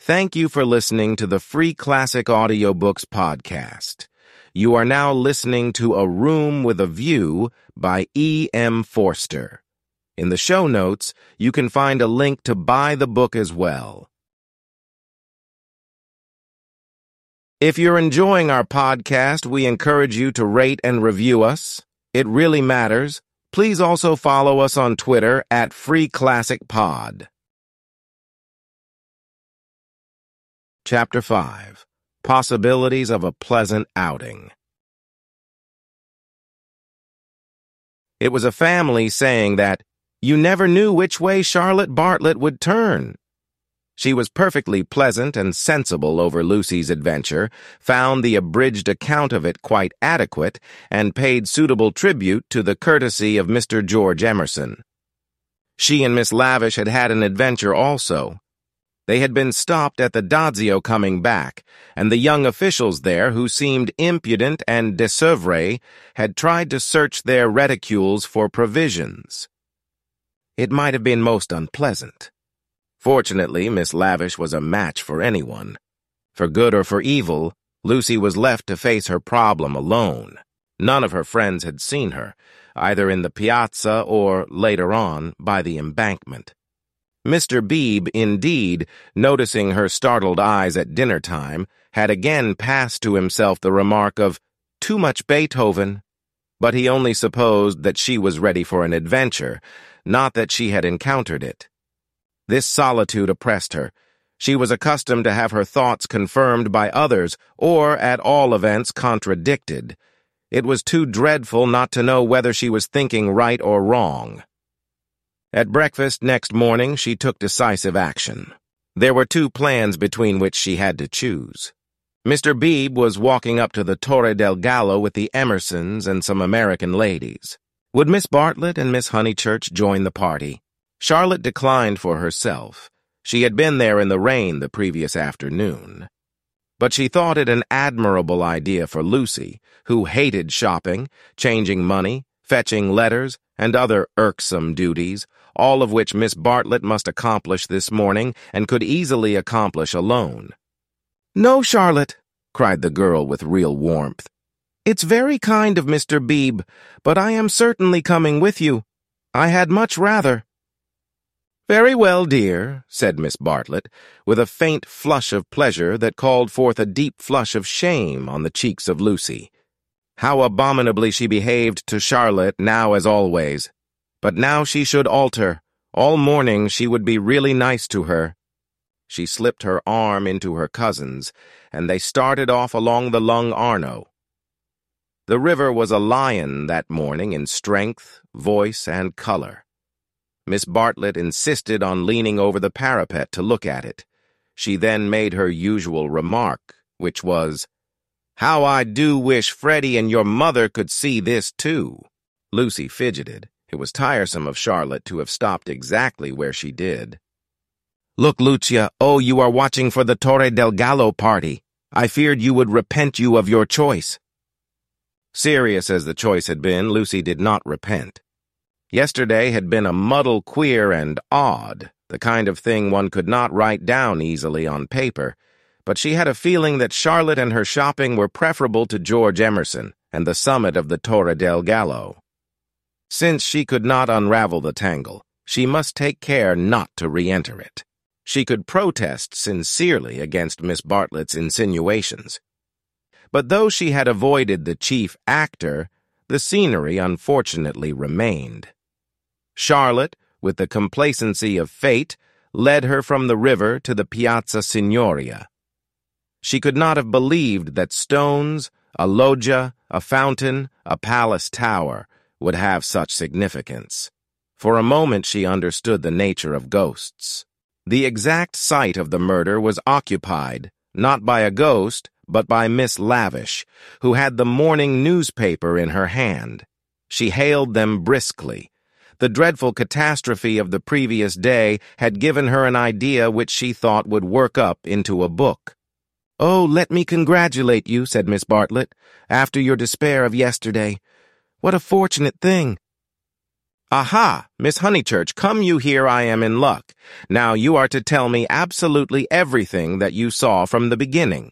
Thank you for listening to the Free Classic Audiobooks podcast. You are now listening to A Room with a View by E. M. Forster. In the show notes, you can find a link to buy the book as well. If you're enjoying our podcast, we encourage you to rate and review us. It really matters. Please also follow us on Twitter at FreeClassicPod. Chapter 5. Possibilities of a Pleasant Outing. It was a family saying that you never knew which way Charlotte Bartlett would turn. She was perfectly pleasant and sensible over Lucy's adventure, found the abridged account of it quite adequate, and paid suitable tribute to the courtesy of Mr. George Emerson. She and Miss Lavish had had an adventure also. They had been stopped at the Dazio coming back, and the young officials there, who seemed impudent and désœuvré, had tried to search their reticules for provisions. It might have been most unpleasant. Fortunately, Miss Lavish was a match for anyone. For good or for evil, Lucy was left to face her problem alone. None of her friends had seen her, either in the piazza or, later on, by the embankment. Mr. Beebe, indeed, noticing her startled eyes at dinner-time, had again passed to himself the remark of, "Too much Beethoven," but he only supposed that she was ready for an adventure, not that she had encountered it. This solitude oppressed her. She was accustomed to have her thoughts confirmed by others, or, at all events, contradicted. It was too dreadful not to know whether she was thinking right or wrong. At breakfast next morning, she took decisive action. There were two plans between which she had to choose. Mr. Beebe was walking up to the Torre del Gallo with the Emersons and some American ladies. Would Miss Bartlett and Miss Honeychurch join the party? Charlotte declined for herself. She had been there in the rain the previous afternoon. But she thought it an admirable idea for Lucy, who hated shopping, changing money, fetching letters, and other irksome duties, all of which Miss Bartlett must accomplish this morning and could easily accomplish alone. "No, Charlotte," cried the girl with real warmth. "It's very kind of Mr. Beebe, but I am certainly coming with you. I had much rather." "Very well, dear," said Miss Bartlett, with a faint flush of pleasure that called forth a deep flush of shame on the cheeks of Lucy. How abominably she behaved to Charlotte, now as always. But now she should alter. All morning she would be really nice to her. She slipped her arm into her cousin's, and they started off along the Lung Arno. The river was a lion that morning in strength, voice, and color. Miss Bartlett insisted on leaning over the parapet to look at it. She then made her usual remark, which was, "How I do wish Freddie and your mother could see this, too." Lucy fidgeted. It was tiresome of Charlotte to have stopped exactly where she did. "Look, Lucia, you are watching for the Torre del Gallo party. I feared you would repent you of your choice." Serious as the choice had been, Lucy did not repent. Yesterday had been a muddle queer and odd, the kind of thing one could not write down easily on paper, but she had a feeling that Charlotte and her shopping were preferable to George Emerson and the summit of the Torre del Gallo. Since she could not unravel the tangle, she must take care not to re-enter it. She could protest sincerely against Miss Bartlett's insinuations. But though she had avoided the chief actor, the scenery unfortunately remained. Charlotte, with the complacency of fate, led her from the river to the Piazza Signoria. She could not have believed that stones, a loggia, a fountain, a palace tower would have such significance. For a moment she understood the nature of ghosts. The exact site of the murder was occupied, not by a ghost, but by Miss Lavish, who had the morning newspaper in her hand. She hailed them briskly. The dreadful catastrophe of the previous day had given her an idea which she thought would work up into a book. "Oh, let me congratulate you," said Miss Bartlett, "after your despair of yesterday. What a fortunate thing." Aha, Miss Honeychurch, come you here, I am in luck. Now you are to tell me absolutely everything that you saw from the beginning.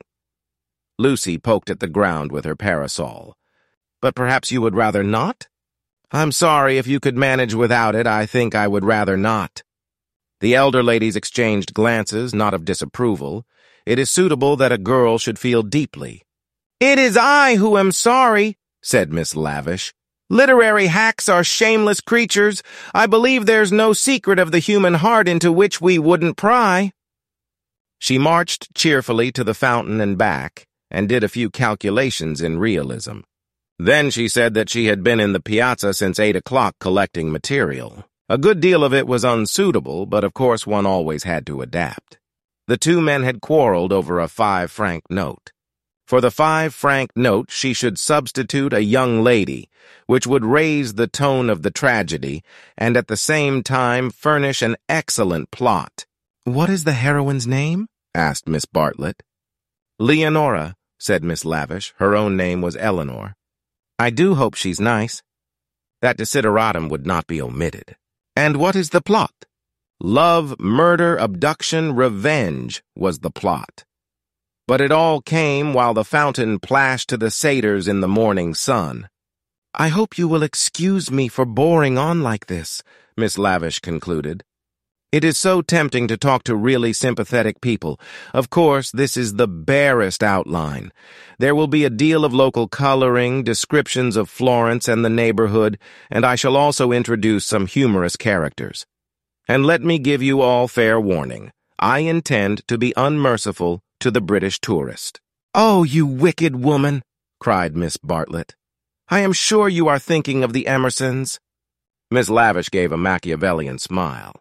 Lucy poked at the ground with her parasol. But perhaps you would rather not? I'm sorry, if you could manage without it, I think I would rather not. The elder ladies exchanged glances, not of disapproval. It is suitable that a girl should feel deeply. It is I who am sorry, said Miss Lavish. Literary hacks are shameless creatures. I believe there's no secret of the human heart into which we wouldn't pry. She marched cheerfully to the fountain and back, and did a few calculations in realism. Then she said that she had been in the piazza since 8 o'clock collecting material. A good deal of it was unsuitable, but of course one always had to adapt. The two men had quarreled over a 5-franc note. For the 5-franc note, she should substitute a young lady, which would raise the tone of the tragedy, and at the same time furnish an excellent plot. What is the heroine's name? Asked Miss Bartlett. Leonora, said Miss Lavish. Her own name was Eleanor. I do hope she's nice. That desideratum would not be omitted. And what is the plot? Love, murder, abduction, revenge was the plot. But it all came while the fountain plashed to the satyrs in the morning sun. I hope you will excuse me for boring on like this, Miss Lavish concluded. It is so tempting to talk to really sympathetic people. Of course, this is the barest outline. There will be a deal of local coloring, descriptions of Florence and the neighborhood, and I shall also introduce some humorous characters. And let me give you all fair warning. I intend to be unmerciful to the British tourist. Oh, you wicked woman, cried Miss Bartlett. I am sure you are thinking of the Emersons. Miss Lavish gave a Machiavellian smile.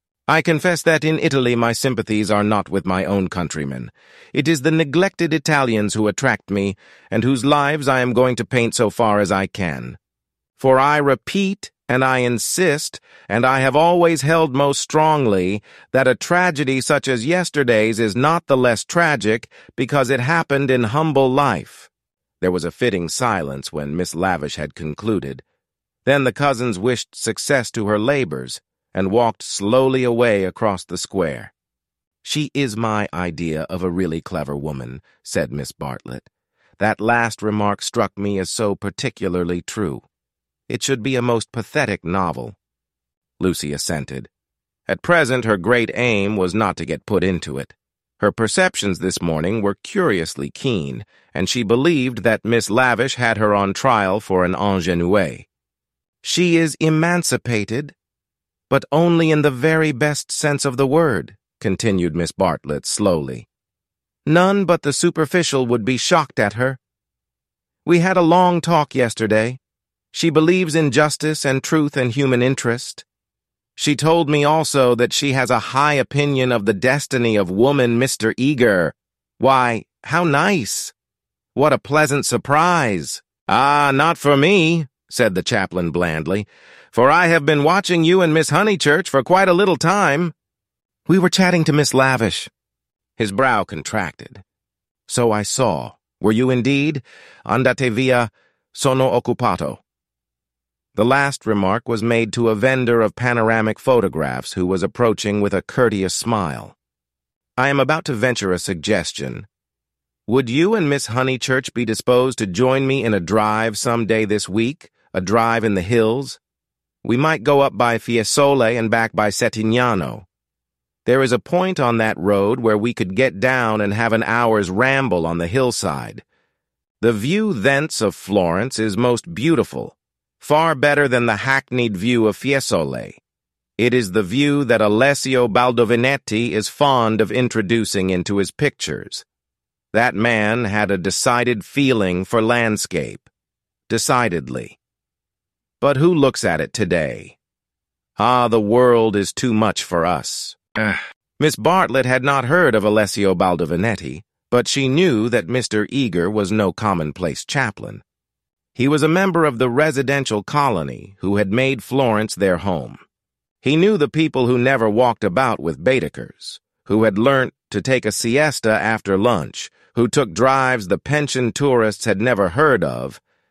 I confess that in Italy my sympathies are not with my own countrymen. It is the neglected Italians who attract me, and whose lives I am going to paint so far as I can. For I repeat, and I insist, and I have always held most strongly, that a tragedy such as yesterday's is not the less tragic because it happened in humble life. There was a fitting silence when Miss Lavish had concluded. Then the cousins wished success to her labors, and walked slowly away across the square. She is my idea of a really clever woman, said Miss Bartlett. That last remark struck me as so particularly true. It should be a most pathetic novel. Lucy assented. At present, her great aim was not to get put into it. Her perceptions this morning were curiously keen, and she believed that Miss Lavish had her on trial for an ingénue. She is emancipated, but only in the very best sense of the word, continued Miss Bartlett slowly. None but the superficial would be shocked at her. We had a long talk yesterday. She believes in justice and truth and human interest. She told me also that she has a high opinion of the destiny of woman, Mr. Eager. Why, how nice! What a pleasant surprise! Ah, not for me, said the chaplain blandly, for I have been watching you and Miss Honeychurch for quite a little time. We were chatting to Miss Lavish. His brow contracted. So I saw. Were you indeed? Andate via, sono occupato. The last remark was made to a vendor of panoramic photographs who was approaching with a courteous smile. I am about to venture a suggestion. Would you and Miss Honeychurch be disposed to join me in a drive some day this week, a drive in the hills? We might go up by Fiesole and back by Settignano. There is a point on that road where we could get down and have an hour's ramble on the hillside. The view thence of Florence is most beautiful, far better than the hackneyed view of Fiesole. It is the view that Alessio Baldovinetti is fond of introducing into his pictures. That man had a decided feeling for landscape. Decidedly. But who looks at it today? Ah, the world is too much for us. Miss Bartlett had not heard of Alessio Baldovinetti, but she knew that Mr. Eager was no commonplace chaplain. He was a member of the residential colony who had made Florence their home. He knew the people who never walked about with Baedekers, who had learnt to take a siesta after lunch, who took drives the pensioned tourists had never heard of,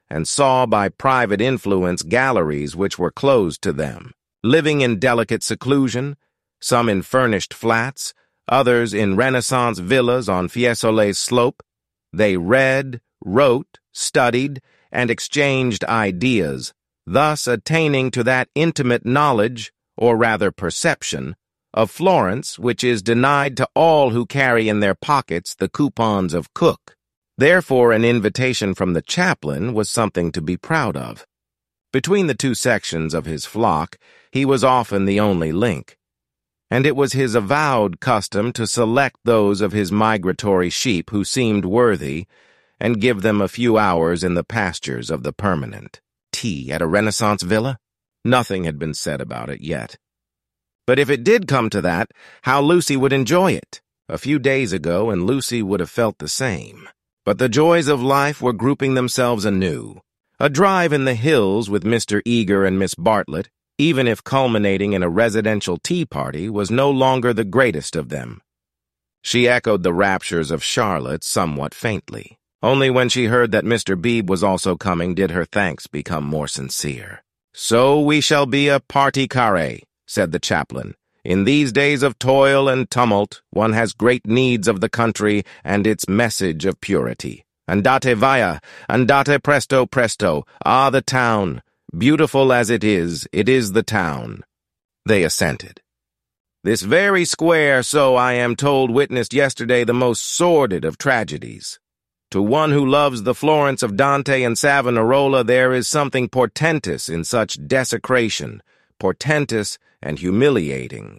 and saw by private influence galleries which were closed to them, living in delicate seclusion, some in furnished flats, others in Renaissance villas on Fiesole's slope. They read, wrote, studied, and exchanged ideas, thus attaining to that intimate knowledge, or rather perception, of Florence which is denied to all who carry in their pockets the coupons of Cook. Therefore, an invitation from the chaplain was something to be proud of. Between the two sections of his flock, he was often the only link, and it was his avowed custom to select those of his migratory sheep who seemed worthy and give them a few hours in the pastures of the permanent. Tea at a Renaissance villa? Nothing had been said about it yet. But if it did come to that, how Lucy would enjoy it. A few days ago, and Lucy would have felt the same. But the joys of life were grouping themselves anew. A drive in the hills with Mr. Eager and Miss Bartlett, even if culminating in a residential tea party, was no longer the greatest of them. She echoed the raptures of Charlotte somewhat faintly. Only when she heard that Mr. Beebe was also coming did her thanks become more sincere. "So we shall be a party carré," said the chaplain. "In these days of toil and tumult, one has great needs of the country and its message of purity. Andate via, andate presto presto, ah, the town. Beautiful as it is the town." They assented. "This very square, so I am told, witnessed yesterday the most sordid of tragedies. To one who loves the Florence of Dante and Savonarola, there is something portentous in such desecration, portentous and humiliating."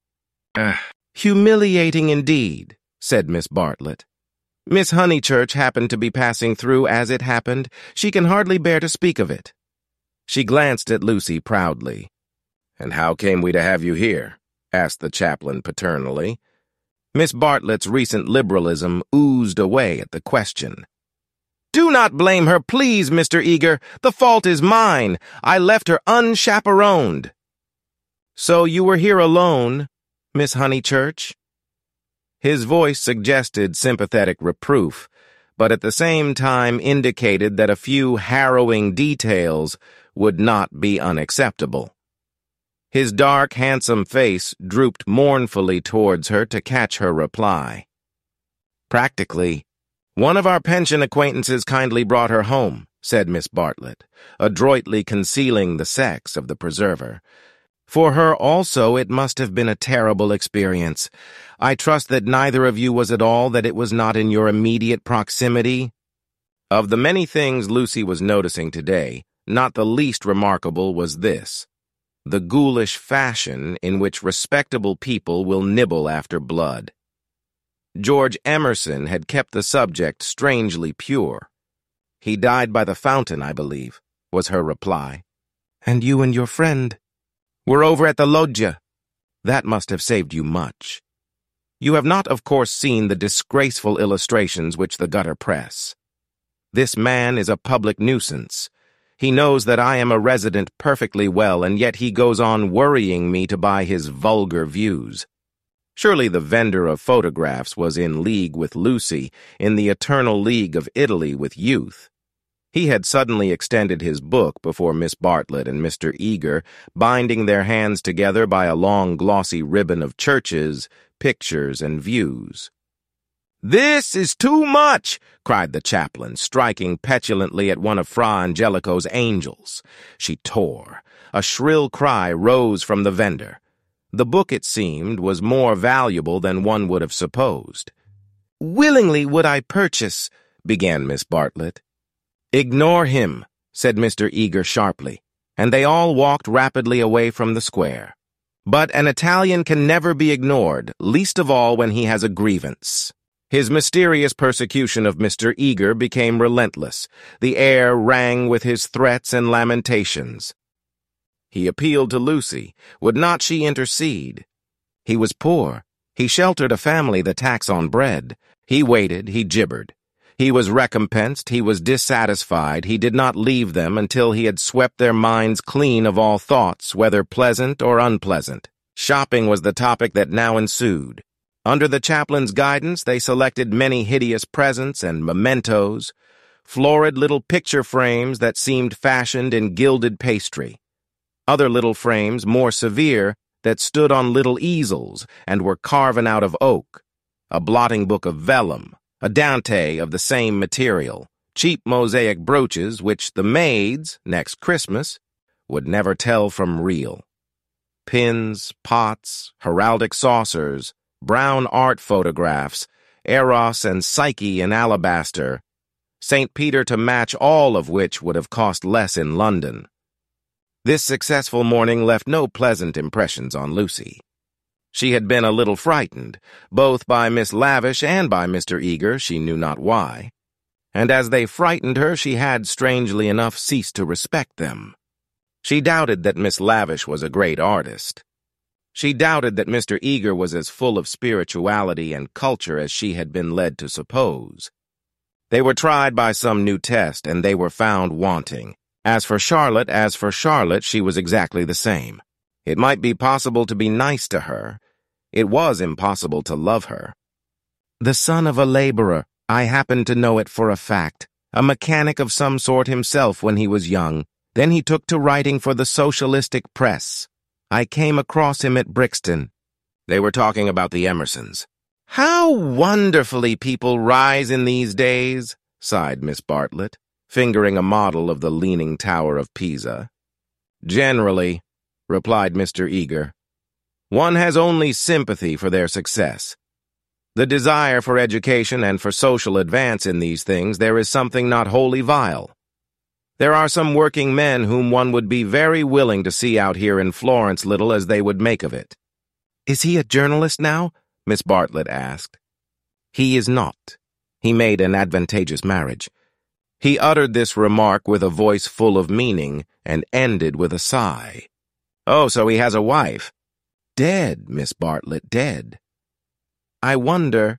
"Humiliating indeed," said Miss Bartlett. "Miss Honeychurch happened to be passing through as it happened. She can hardly bear to speak of it." She glanced at Lucy proudly. "And how came we to have you here?" asked the chaplain paternally. Miss Bartlett's recent liberalism oozed away at the question. "Do not blame her, please, Mr. Eager. The fault is mine. I left her unchaperoned." "So you were here alone, Miss Honeychurch?" His voice suggested sympathetic reproof, but at the same time indicated that a few harrowing details would not be unacceptable. His dark, handsome face drooped mournfully towards her to catch her reply. "Practically, one of our pension acquaintances kindly brought her home," said Miss Bartlett, adroitly concealing the sex of the preserver. "For her also it must have been a terrible experience. I trust that neither of you was at all, that it was not in your immediate proximity." Of the many things Lucy was noticing today, not the least remarkable was this: the ghoulish fashion in which respectable people will nibble after blood. George Emerson had kept the subject strangely pure. "He died by the fountain, I believe," was her reply. "And you and your friend were over at the loggia. That must have saved you much. You have not, of course, seen the disgraceful illustrations which the gutter press. This man is a public nuisance. He knows that I am a resident perfectly well, and yet he goes on worrying me to buy his vulgar views. Surely the vendor of photographs was in league with Lucy, in the eternal league of Italy with youth. He had suddenly extended his book before Miss Bartlett and Mr. Eager, binding their hands together by a long glossy ribbon of churches, pictures, and views. "This is too much!" cried the chaplain, striking petulantly at one of Fra Angelico's angels. She tore. A shrill cry rose from the vendor. The book, it seemed, was more valuable than one would have supposed. "Willingly would I purchase," began Miss Bartlett. "Ignore him," said Mr. Eager sharply, and they all walked rapidly away from the square. But an Italian can never be ignored, least of all when he has a grievance. His mysterious persecution of Mr. Eager became relentless. The air rang with his threats and lamentations. He appealed to Lucy. Would not she intercede? He was poor. He sheltered a family the tax on bread. He waited, he gibbered. He was recompensed, he was dissatisfied, he did not leave them until he had swept their minds clean of all thoughts, whether pleasant or unpleasant. Shopping was the topic that now ensued. Under the chaplain's guidance, they selected many hideous presents and mementos. florid little picture frames that seemed fashioned in gilded pastry. Other little frames, more severe, that stood on little easels and were carven out of oak, a blotting book of vellum, a Dante of the same material, cheap mosaic brooches which the maids, next Christmas, would never tell from real. Pins, pots, heraldic saucers, brown art photographs, Eros and Psyche in alabaster, St. Peter to match, all of which would have cost less in London. This successful morning left no pleasant impressions on Lucy. She had been a little frightened, both by Miss Lavish and by Mr. Eager, she knew not why. And as they frightened her, she had, strangely enough, ceased to respect them. She doubted that Miss Lavish was a great artist. She doubted that Mr. Eager was as full of spirituality and culture as she had been led to suppose. They were tried by some new test, and they were found wanting. As for Charlotte, she was exactly the same. It might be possible to be nice to her. It was impossible to love her. The son of a laborer, I happen to know it for a fact. A mechanic of some sort himself when he was young. Then he took to writing for the socialistic press. I came across him at Brixton. They were talking about the Emersons. How wonderfully people rise in these days, sighed Miss Bartlett, fingering a model of the Leaning Tower of Pisa. Generally, replied Mr. Eager. One has only sympathy for their success. The desire for education and for social advance in these things, there is something not wholly vile. There are some working men whom one would be very willing to see out here in Florence, little as they would make of it. Is he a journalist now? Miss Bartlett asked. He is not. He made an advantageous marriage. He uttered this remark with a voice full of meaning and ended with a sigh. Oh, so he has a wife. Dead, Miss Bartlett, dead. I wonder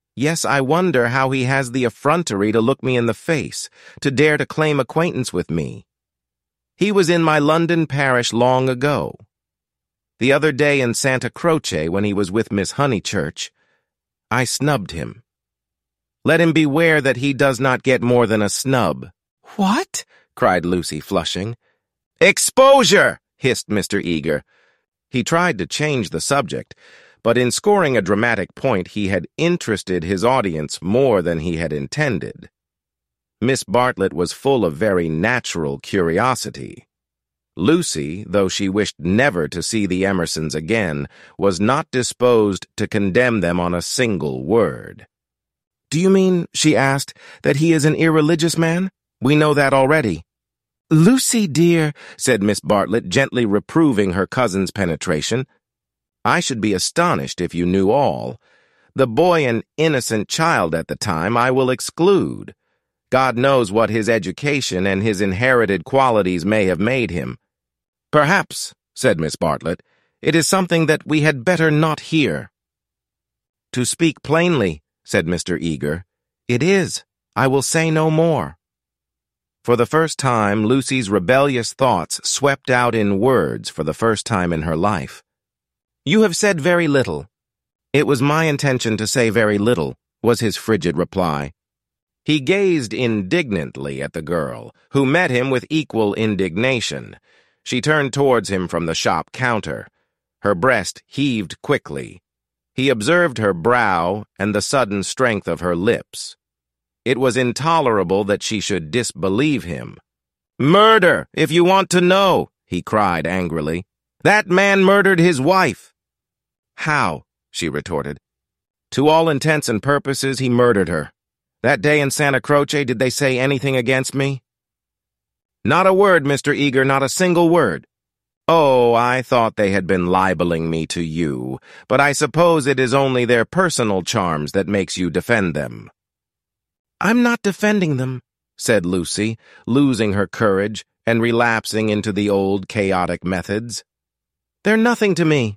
how he has the effrontery to look me in the face, to dare to claim acquaintance with me. He was in my London parish long ago. The other day in Santa Croce, when he was with Miss Honeychurch, I snubbed him. Let him beware that he does not get more than a snub. What? Cried Lucy, flushing. Exposure! Hissed Mr. Eager. He tried to change the subject, but in scoring a dramatic point he had interested his audience more than he had intended. Miss Bartlett was full of very natural curiosity. Lucy, though she wished never to see the Emersons again, was not disposed to condemn them on a single word. Do you mean, she asked, that he is an irreligious man? We know that already. Lucy, dear, said Miss Bartlett, gently reproving her cousin's penetration, I should be astonished if you knew all. The boy an innocent child at the time I will exclude. God knows what his education and his inherited qualities may have made him. Perhaps, said Miss Bartlett, it is something that we had better not hear. To speak plainly, said Mr. Eager, it is. I will say no more. For the first time, Lucy's rebellious thoughts swept out in words for the first time in her life. You have said very little. It was my intention to say very little, was his frigid reply. He gazed indignantly at the girl, who met him with equal indignation. She turned towards him from the shop counter. Her breast heaved quickly. He observed her brow and the sudden strength of her lips. It was intolerable that she should disbelieve him. Murder, if you want to know, he cried angrily. That man murdered his wife. How? She retorted. To all intents and purposes, he murdered her. That day in Santa Croce, did they say anything against me? Not a word, Mr. Eager, not a single word. Oh, I thought they had been libeling me to you, but I suppose it is only their personal charms that makes you defend them. I'm not defending them, said Lucy, losing her courage and relapsing into the old chaotic methods. They're nothing to me.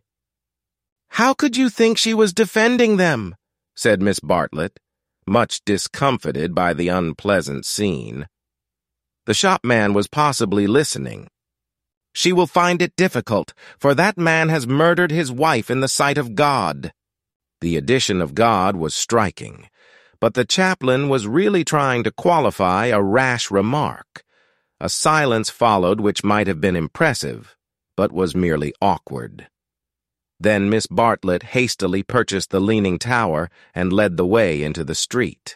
How could you think she was defending them? Said Miss Bartlett, much discomfited by the unpleasant scene. The shopman was possibly listening. She will find it difficult, for that man has murdered his wife in the sight of God. The addition of God was striking, but the chaplain was really trying to qualify a rash remark. A silence followed which might have been impressive, but was merely awkward. Then Miss Bartlett hastily purchased the Leaning Tower and led the way into the street.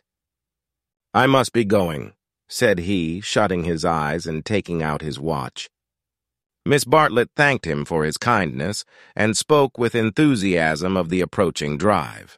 "I must be going," said he, shutting his eyes and taking out his watch. Miss Bartlett thanked him for his kindness and spoke with enthusiasm of the approaching drive.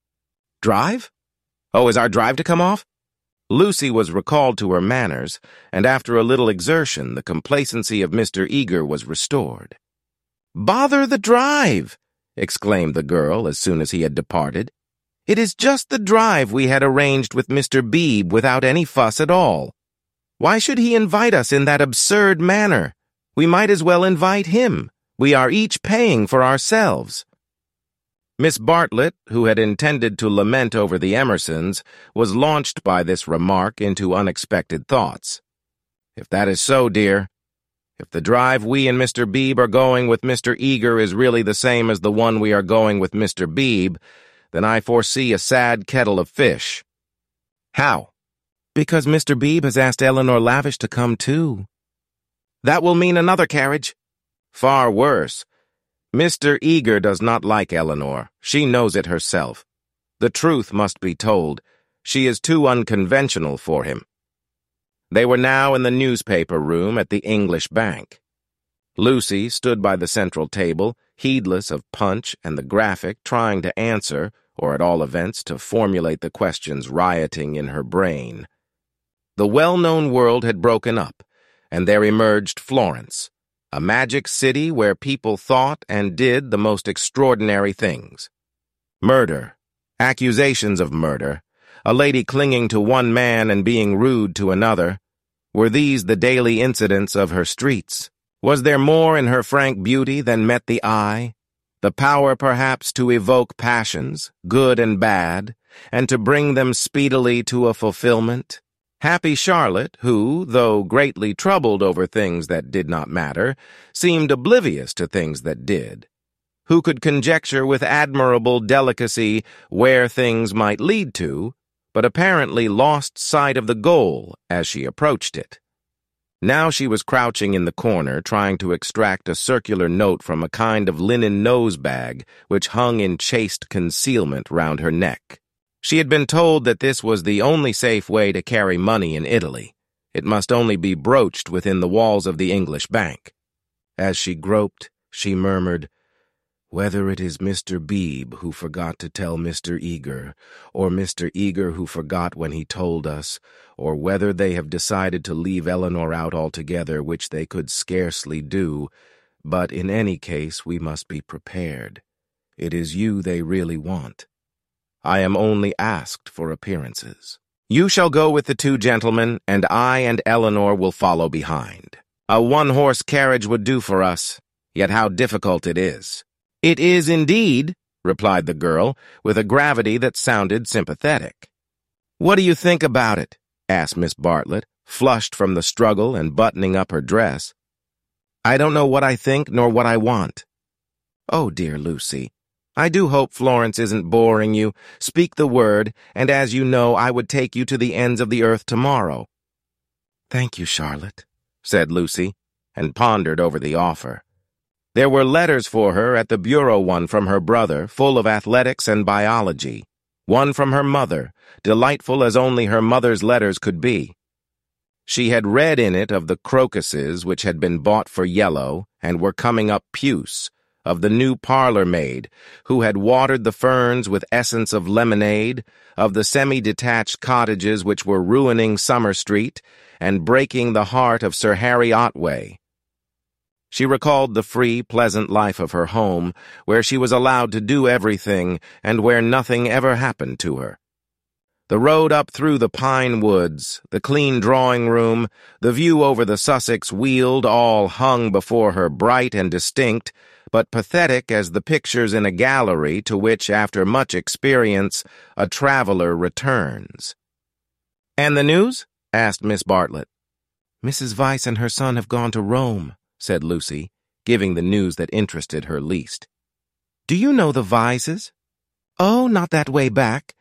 "Drive? Oh, is our drive to come off?" Lucy was recalled to her manners, and after a little exertion, the complacency of Mr. Eager was restored. "Bother the drive!" exclaimed the girl as soon as he had departed. "It is just the drive we had arranged with Mr. Beebe without any fuss at all. Why should he invite us in that absurd manner? We might as well invite him. We are each paying for ourselves." Miss Bartlett, who had intended to lament over the Emersons, was launched by this remark into unexpected thoughts. "If that is so, dear, if the drive we and Mr. Beebe are going with Mr. Eager is really the same as the one we are going with Mr. Beebe, then I foresee a sad kettle of fish." "How?" "Because Mr. Beebe has asked Eleanor Lavish to come too." "That will mean another carriage." "Far worse. Mr. Eager does not like Eleanor. She knows it herself. The truth must be told. She is too unconventional for him." They were now in the newspaper room at the English Bank. Lucy stood by the central table, heedless of Punch and the Graphic, trying to answer, or at all events to formulate the questions rioting in her brain. The well-known world had broken up, and there emerged Florence, a magic city where people thought and did the most extraordinary things. Murder, accusations of murder, a lady clinging to one man and being rude to another. Were these the daily incidents of her streets? Was there more in her frank beauty than met the eye? The power, perhaps, to evoke passions, good and bad, and to bring them speedily to a fulfillment? Happy Charlotte, who, though greatly troubled over things that did not matter, seemed oblivious to things that did, who could conjecture with admirable delicacy where things might lead to, but apparently lost sight of the goal as she approached it. Now she was crouching in the corner, trying to extract a circular note from a kind of linen nose-bag which hung in chaste concealment round her neck. She had been told that this was the only safe way to carry money in Italy. It must only be broached within the walls of the English Bank. As she groped, she murmured, "Whether it is Mr. Beebe who forgot to tell Mr. Eager, or Mr. Eager who forgot when he told us, or whether they have decided to leave Eleanor out altogether, which they could scarcely do, but in any case we must be prepared. It is you they really want. I am only asked for appearances. You shall go with the two gentlemen, and I and Eleanor will follow behind. A one-horse carriage would do for us, yet how difficult it is." "It is indeed," replied the girl, with a gravity that sounded sympathetic. "What do you think about it?" asked Miss Bartlett, flushed from the struggle and buttoning up her dress. "I don't know what I think nor what I want." "Oh, dear Lucy, I do hope Florence isn't boring you. Speak the word, and as you know, I would take you to the ends of the earth tomorrow." "Thank you, Charlotte," said Lucy, and pondered over the offer. There were letters for her at the bureau, one from her brother, full of athletics and biology, one from her mother, delightful as only her mother's letters could be. She had read in it of the crocuses which had been bought for yellow and were coming up puce, of the new parlor maid who had watered the ferns with essence of lemonade, of the semi-detached cottages which were ruining Summer Street and breaking the heart of Sir Harry Otway. She recalled the free, pleasant life of her home, where she was allowed to do everything and where nothing ever happened to her. The road up through the pine woods, the clean drawing-room, the view over the Sussex Weald all hung before her bright and distinct, but pathetic as the pictures in a gallery to which, after much experience, a traveler returns. "And the news?" asked Miss Bartlett. "Mrs. Vyse and her son have gone to Rome," said Lucy, giving the news that interested her least. "Do you know the Vyses?" "Oh, not that way back.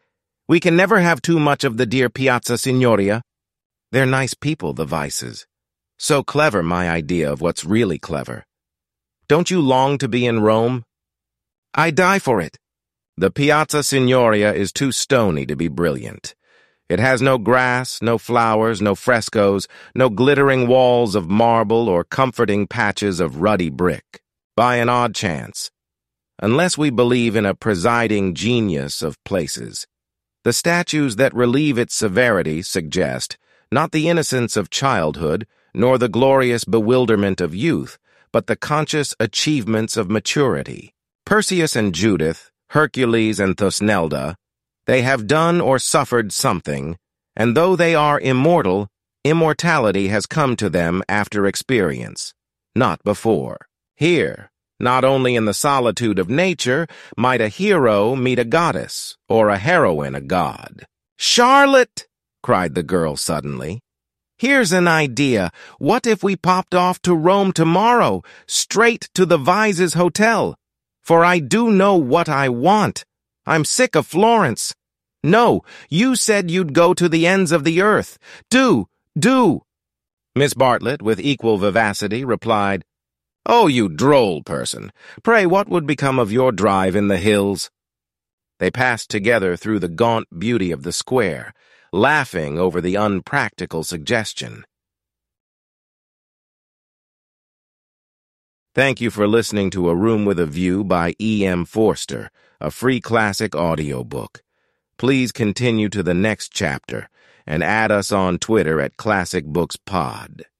We can never have too much of the dear Piazza Signoria. They're nice people, the Vices. So clever, my idea of what's really clever. Don't you long to be in Rome? I die for it. The Piazza Signoria is too stony to be brilliant. It has no grass, no flowers, no frescoes, no glittering walls of marble or comforting patches of ruddy brick. By an odd chance. Unless we believe in a presiding genius of places. The statues that relieve its severity suggest not the innocence of childhood, nor the glorious bewilderment of youth, but the conscious achievements of maturity. Perseus and Judith, Hercules and Thusnelda, they have done or suffered something, and though they are immortal, immortality has come to them after experience, not before. Here, not only in the solitude of nature, might a hero meet a goddess, or a heroine a god. "Charlotte!" cried the girl suddenly. "Here's an idea. What if we popped off to Rome tomorrow, straight to the Vises Hotel? For I do know what I want. I'm sick of Florence. No, you said you'd go to the ends of the earth. Do! Miss Bartlett, with equal vivacity, replied, "Oh, you droll person. Pray, what would become of your drive in the hills?" They passed together through the gaunt beauty of the square, laughing over the unpractical suggestion. Thank you for listening to A Room with a View by E.M. Forster, a free classic audiobook. Please continue to the next chapter and add us on Twitter at Classic Books Pod.